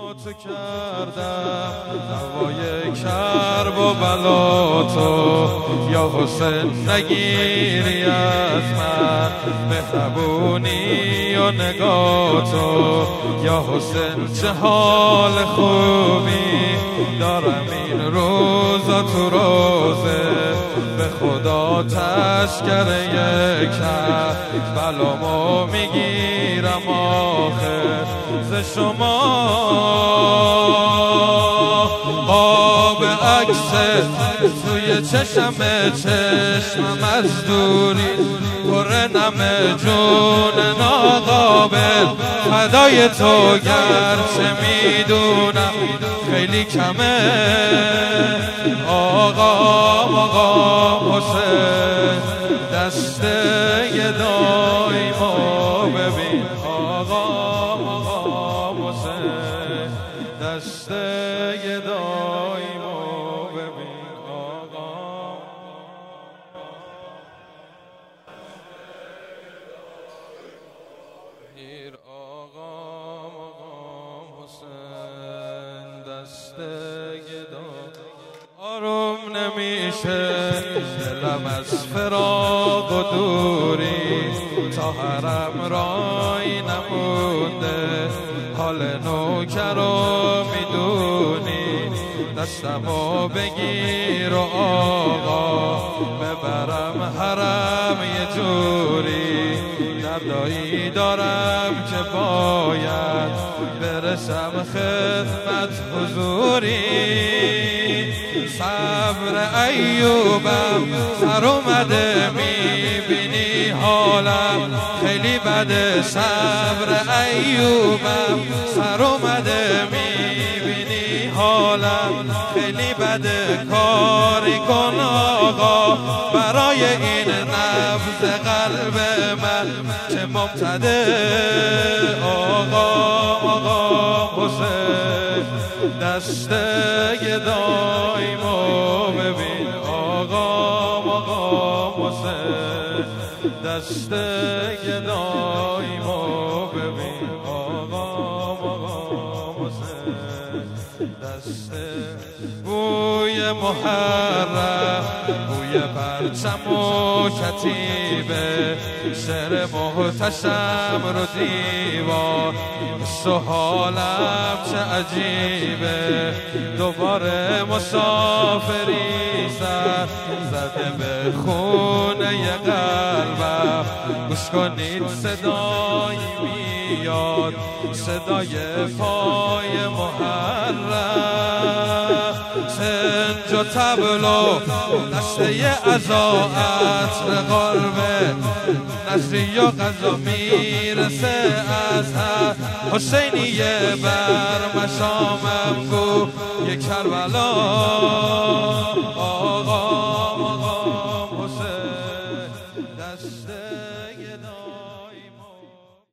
تو کردم دوای کرب و بلا تو، یا حسین نگیری از من مهربونی و نگاه تو، یا حسین چه حال خوبی دارم این روزا تو روزه، به خدا تشکر یک بلامو میگیرم آخر ز شما. آب عکس توی چشمم از دوری پر نم جون ناقابل، فدای تو گرچه میدونم خیلی کمه. آقا حسین دسته دایمو ببین، آقا حسین دسته دایمو ببین، آقا گیر، آقا حسین دسته آروم نمیشه دلم از فراق و دوری، تا حرم رای نمونده حال نوکرو میدونی، دستمو بگیر و آقا ببرم حرم یه جوری، دردایی دارم که باید برسم خدمت حضوری. صبر ایوبم سر اومده میبینی حالم خیلی بده، صبر ایوبم سر اومده میبینی حالم خیلی بده، کاری کن آقا برای این نبض قلب من که مبتده. آقا حسین دسته دایمو ببین، آقا حسین دسته دایمو ببین، آقا حسین دسته. بوی محرم بوی پرچم و کتیبه، شعر محتشم رو دیوار سحالم چه عجیبه، دوباره مسافری سر زده به خونه قلبم، گوش کنید صدایی میاد صدای پای محرم، سنج و تبلو دسته عزا عطر قربه، نصری و غذا میرسه از هر حسینیه بر مشامم گو یک کربلا.